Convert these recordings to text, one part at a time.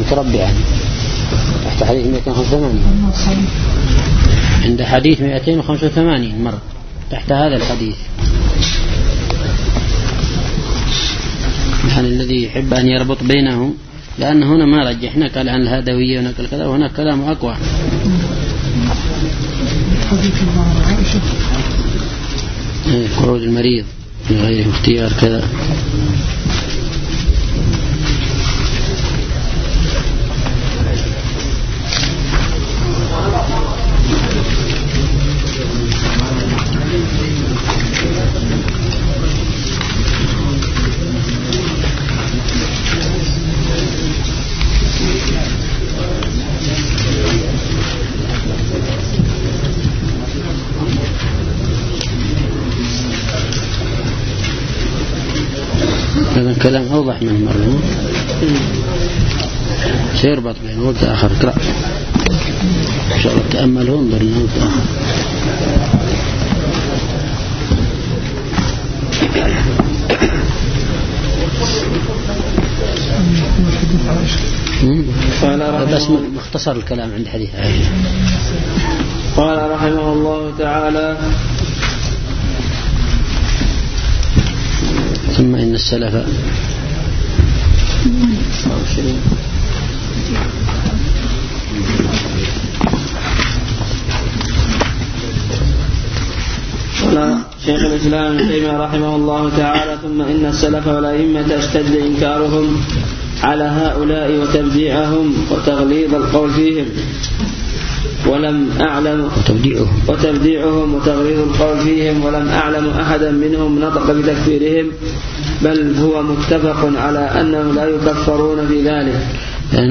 متربعا تحت حديث 285. عند حديث 285 مرة تحت هذا الحديث. يعني الذي يحب أن يربط بينهم، لأن هنا ما رجحنا قال عن الهدوية ونقل كذا، وهناك كلام أقوى. قعود المريض من غير اختيار كذا. هذا كلام أوضح من مرة، سيربط بين وقت آخر. اقرأ إن شاء الله تأمل وانظر لوقت آخر. بس مختصر الكلام عند حديث عائشة. قال رحمه الله تعالى: ثم إن السلف قال شيخ الإسلام ابن تيمية رحمه الله تعالى: ثم إن السلف والأئمة اشتد إنكارهم على هؤلاء وتبديعهم وتغليظ القول فيهم، ولم أعلم وتبديعهم وتغليظ القول فيهم ولم أعلم أحدا منهم نطق بتكفيرهم، بل هو متفق على أنهم لا يكفرون في ذلك. يعني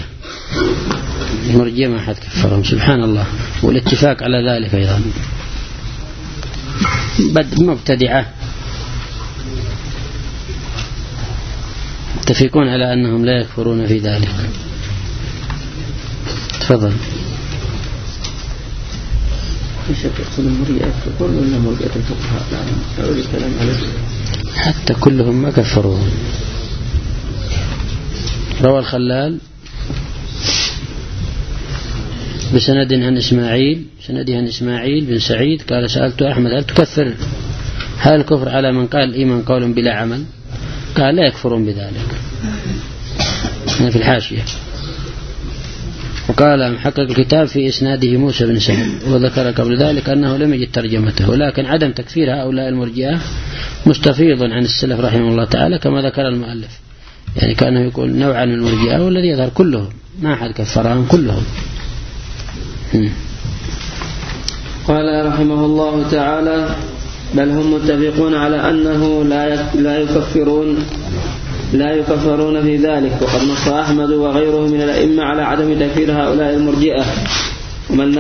المرجية ما حد كفرهم سبحان الله، والاتفاق على ذلك أيضا. مبتدعة متفقون على أنهم لا يكفرون في ذلك. تفضل. حتى كلهم ما كفروهم. روى الخلال بسند عن إسماعيل بن سعيد قال: سألت أحمد: هل تكفر؟ هل الكفر على من قال الإيمان قول بلا عمل؟ قال: لا يكفرون بذلك. في الحاشية. وقال محقق الكتاب في إسناده موسى بن سعيد، وذكر قبل ذلك أنه لم يجد ترجمته، ولكن عدم تكفير هؤلاء المرجئة مستفيض عن السلف رحمه الله تعالى كما ذكر المؤلف. يعني كانه يقول نوعا من المرجئة، والذي يظهر كلهم ما أحد كفرهم كلهم. قال رحمه الله تعالى: بل هم متفقون على أنه لا يكفرون في ذلك. وقد نص أحمد وغيره من الأئمة على عدم تكفير هؤلاء المرجئة. ومن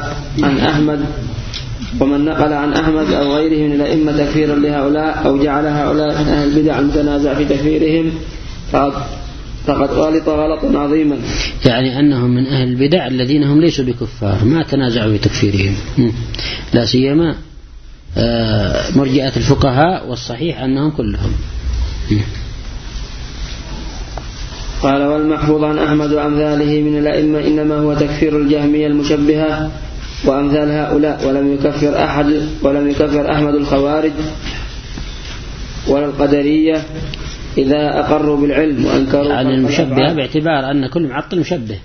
نقل عن أحمد أو غيره من الأئمة تكفيرا لهؤلاء أو جعل هؤلاء من أهل البدع المتنازع في تكفيرهم فقد غلط غلطا عظيما. يعني أنهم من أهل البدع الذين هم ليسوا بكفار، ما تنازعوا في تكفيرهم، لا سيما مرجئة الفقهاء، والصحيح أنهم كلهم. قال: والمحفوظ عن أحمد وأمثاله من الأئمة إنما هو تكفير الجهمية المشبهة وأمثال هؤلاء، ولم يكفر أحمد الخوارج ولا القدرية إذا أقروا بالعلم وأنكروا. يعني المشبهة باعتبار أن كل معطل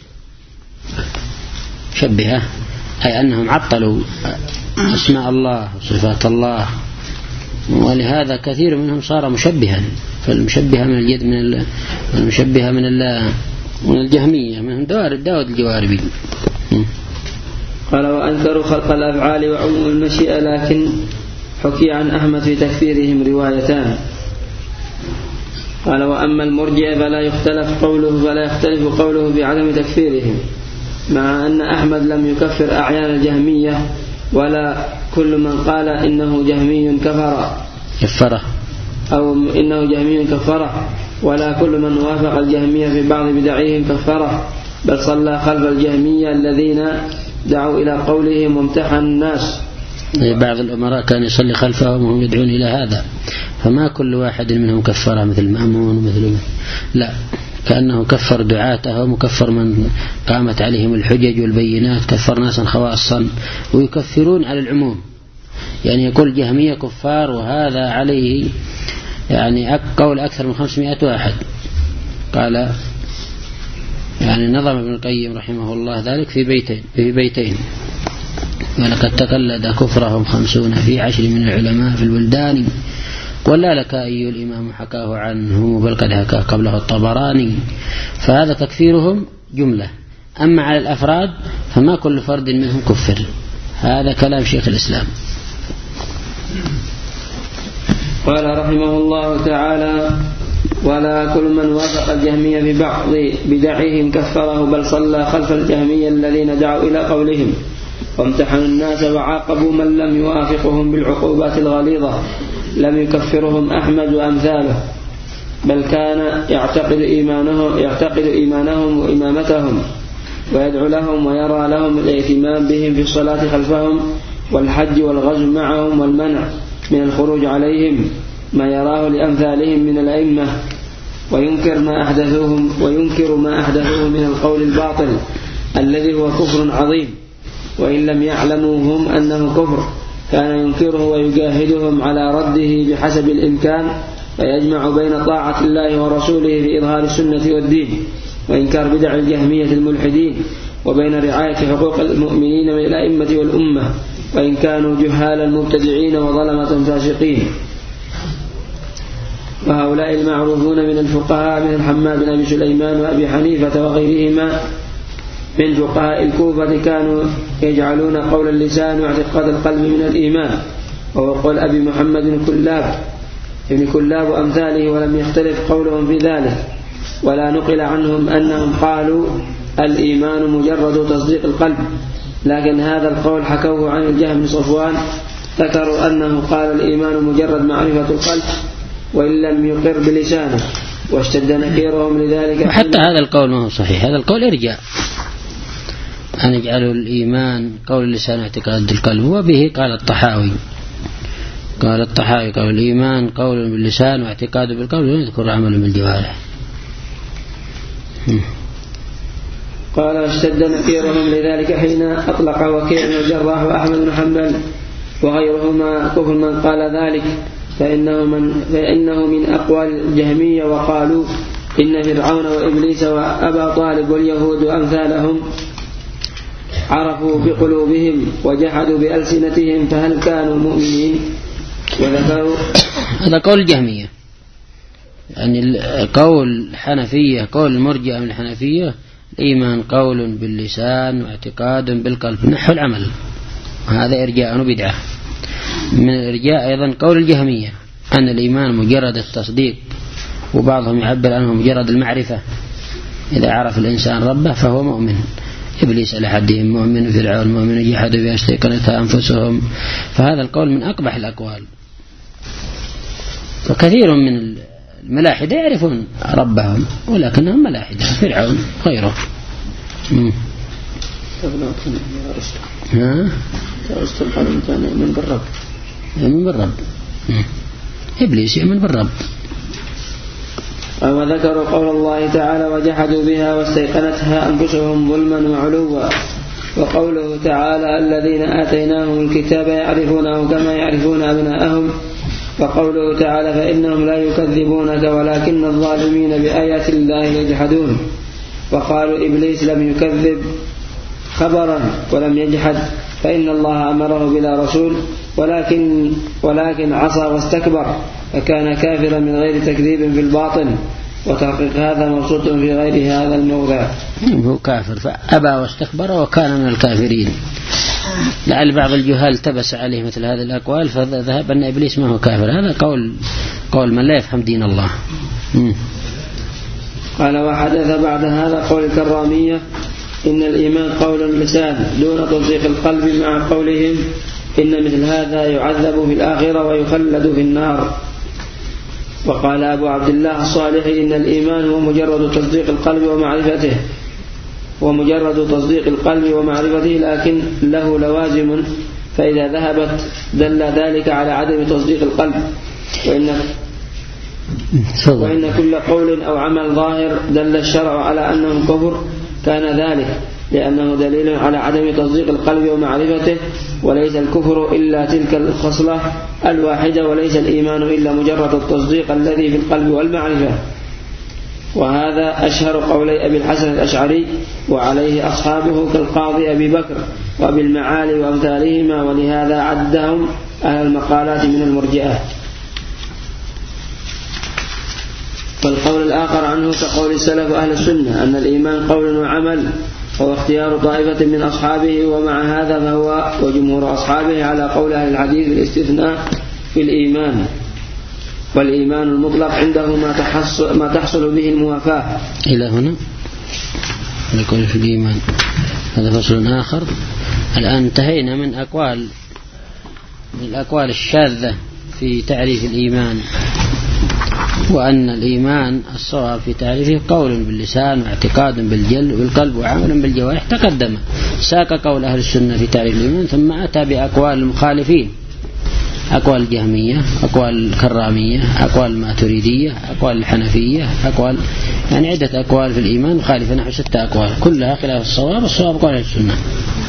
مشبهة، أي أنهم عطلوا أسماء الله وصفات الله، ولهذا كثير منهم صار مشبها. فالمشبهة من اليد من المشبهة من الجهمية منهم داود الجواربي. قال: وأنكروا خلق الأفعال وعموم المشيئة، لكن حكي عن أحمد في تكفيرهم روايتان. قال: وأما المرجئة فلا يختلف قوله بعدم تكفيرهم، مع أن أحمد لم يكفر أعيان الجهمية، ولا كل من قال إنه جهمي كفره أو إنه جهمي كفره، ولا كل من وافق الجهمية في بعض بدعهم كفره، بل صلى خلف الجهمية الذين دعوا إلى قولهم وامتحن الناس. بعض الأمراء كان يصلي خلفهم وهم يدعون إلى هذا، فما كل واحد منهم كفره مثل مأمون ومثل لا، كأنه كفر دعاتهم وكفر من قامت عليهم الحجج والبينات، كفر ناسا خواصا، ويكفرون على العموم. يعني يقول جهمية كفار، وهذا عليه يعني قول أكثر من 500 واحد. قال يعني نظم ابن القيم رحمه الله ذلك في بيتين ولقد تقلد كفرهم 50 في 10 من العلماء في البلدان، ولا لك أي الإمام حكاه عنه بل قد حكاه قبله الطبراني. فهذا تكفيرهم جملة، أما على الأفراد فما كل فرد منهم كفر. هذا كلام شيخ الإسلام. قال رحمه الله تعالى: ولا كل من وافق الجهمية ببعض بدعهم كفره، بل صلى خلف الجهمية الذين دعوا إلى قولهم وامتحنوا الناس وعاقبوا من لم يوافقهم بالعقوبات الغليظة. لم يكفرهم أحمد وأمثاله، بل كان يعتقد إيمانهم وإمامتهم، ويدعو لهم ويرى لهم الاهتمام بهم في الصلاة خلفهم والحج والغزو معهم والمنع من الخروج عليهم ما يراه لأمثالهم من الأئمة، وينكر ما أحدثوه من القول الباطل الذي هو كفر عظيم، وإن لم يعلموا هم أنه كفر كان ينكره ويجاهدهم على رده بحسب الإمكان، ويجمع بين طاعة الله ورسوله في إظهار السنة والدين وإنكار بدع الجهمية الملحدين، وبين رعاية حقوق المؤمنين من الأئمة والأمة وإن كانوا جهالا مبتدعين وظلمة فاسقين. وهؤلاء المعروفون من الفقهاء من الحماد بن أبي سليمان وأبي حنيفة وغيرهما من فقهاء الكوفة كانوا يجعلون قول اللسان واعتقاد القلب من الإيمان، وهو قول أبي محمد ابن كلاب وأمثاله، ولم يختلف قولهم في ذلك، ولا نقل عنهم أنهم قالوا الإيمان مجرد تصديق القلب، لكن هذا القول حكوه عن الجهم بن صفوان، ذكروا أنه قال الإيمان مجرد معرفة القلب وإن لم يقر بلسانه، واشتد نكيرهم لذلك. وحتى هذا القول ما هو صحيح، هذا القول إرجاء أن يجعلوا الإيمان قول اللسان اعتقاد القلب، وبه قال الطحاوي قال الإيمان قول باللسان واعتقاد بالقلب ويذكر عمل بالجوارح. قال اشتد نكيرهم لذلك حين أطلق وكيع والجراح وأحمد بن حنبل وغيرهما كفر من قال ذلك، فإنه من أقوال الجهمية، وقالوا إن فرعون وإبليس وأبا طالب واليهود وأمثالهم عرفوا بقلوبهم وجحدوا بألسنتهم، فهل كانوا مؤمنين؟ وذكروا هذا قول الجهمية، يعني قول الحنفية، قول المرجئة من الحنفية الإيمان قول باللسان واعتقاد بالقلب نحو العمل، وهذا إرجاء وبدعة. من الإرجاء أيضا قول الجهمية أن الإيمان مجرد التصديق، وبعضهم يعبر عنه مجرد المعرفة، إذا عرف الإنسان ربه فهو مؤمن. إبليس على حدهم مؤمن، فرعون مؤمن، جحدوا بها استيقنتها أنفسهم. فهذا القول من أقبح الأقوال. وكثير من الملاحدة يعرفون ربهم ولكنهم ملاحدة، فرعون غيره. يؤمن بالرب، إبليس يؤمن بالرب. وذكروا قول الله تعالى وجحدوا بها واستيقنتها أنفسهم ظلما وعلوا، وقوله تعالى الذين آتيناهم الكتاب يعرفونه كما يعرفون أبناءهم، وقوله تعالى فإنهم لا يكذبونك ولكن الظالمين بآيات الله يجحدون. وقالوا إبليس لم يكذب خبرا ولم يجحد، فإن الله أمره بلا رسول، ولكن عصى واستكبر فكان كافرا من غير تكذيب في الباطن، وتحقيق هذا مبسوط في غير هذا الموضع. هو كافر فأبى واستكبر وكان من الكافرين. لعل بعض الجهال التبس عليه مثل هذه الأقوال فذهب أن إبليس ما هو كافر. هذا قول من لا يفهم دين الله. قال وحدث بعد هذا قول الكرامية إن الإيمان قول اللسان دون تصديق القلب، مع قولهم إن مثل هذا يعذب في الآخرة ويخلد في النار. وقال أبو عبد الله الصالحي إن الإيمان هو مجرد تصديق القلب ومعرفته، لكن له لوازم، فإذا ذهبت دل ذلك على عدم تصديق القلب، وإن كل قول أو عمل ظاهر دل الشرع على أنه كفر كان ذلك، لأنه دليل على عدم تصديق القلب ومعرفته، وليس الكفر إلا تلك الخصلة الواحدة، وليس الإيمان إلا مجرد التصديق الذي في القلب والمعرفة. وهذا أشهر قولي أبي الحسن الأشعري، وعليه أصحابه كالقاضي أبي بكر وأبي المعالي وأمثالهما، ولهذا عدهم أهل المقالات من المرجئة. والقول الآخر عنه كقول السلف أهل السنة أن الإيمان قول وعمل، وهو اختيار طائفة من أصحابه، ومع هذا فهو وجمهور أصحابه على قول أهل الحديث بالاستثناء في الإيمان، والإيمان المطلق عنده ما تحصل به الموافاة. إلى هنا نقول في الإيمان. هذا فصل آخر. الآن انتهينا من الأقوال الشاذة في تعريف الإيمان، وأن الإيمان الصواب في تعريفه قول باللسان واعتقاد بالقلب وعمل بالجوارح. تقدم ساق قول أهل السنة في تعريف الإيمان، ثم أتى بأقوال المخالفين، أقوال الجهمية، أقوال الكرامية، أقوال الماتريدية، أقوال الحنفية، أقوال يعني عدة أقوال في الإيمان مخالفة، نحو 6 أقوال كلها خلاف الصواب، والصواب قول أهل السنة.